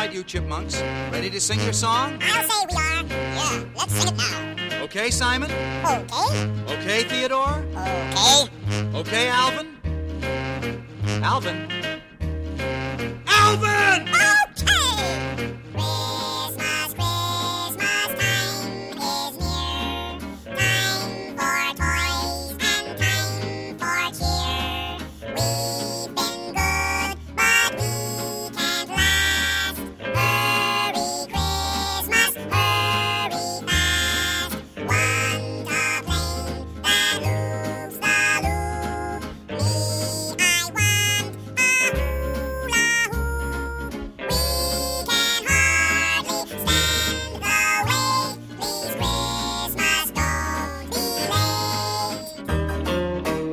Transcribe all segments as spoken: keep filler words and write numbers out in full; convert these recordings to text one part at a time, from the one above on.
right, you chipmunks. Ready to sing your song? I'll say we are. Yeah, let's sing it now. Okay, Simon? Okay. Okay, Theodore? Okay. Okay, Alvin? Alvin? Alvin! Okay! Christmas, Christmas time is near. Time for toys and time for cheer. We've been good, but we can't last. Hurry, Christmas, hurry fast. Want a plane that loops the loop. Me, I want a hula hoop. We can hardly stand the wait. Please, Christmas, don't be late.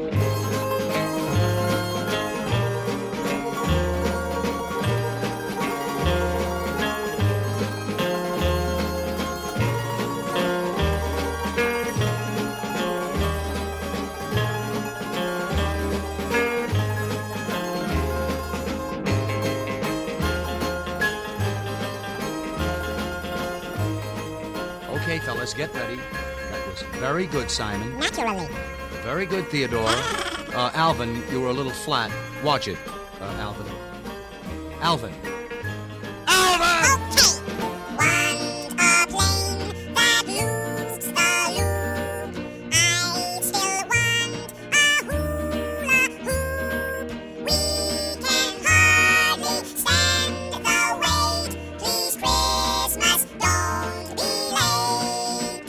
Okay, fellas, get ready. That was very good, Simon. Naturally. Very good, Theodore. Uh, Alvin, you were a little flat. Watch it, uh, Alvin. Alvin. Alvin! Okay. Want a plane that loops the loop. I still want a hula hoop. We can hardly stand the wait. Please, Christmas, don't be late.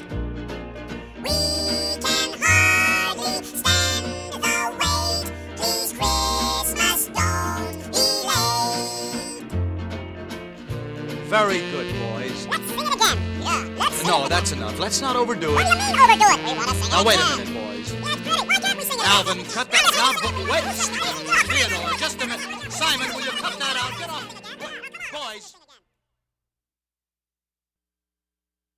We can hardly stand the wait. Please, Christmas, don't be late. Very good, boys. Let's sing it again. Yeah, let's sing it No, again. that's enough. Let's not overdo What it. do you mean overdo it? We want to sing Now, it wait a again. minute, boys. Yeah, it's pretty. Why can't we sing it Alvin, again? cut that Now, down. Wait, listen, listen, listen. Theodore, just a minute. Simon, will you cut that out? Get off. Boys.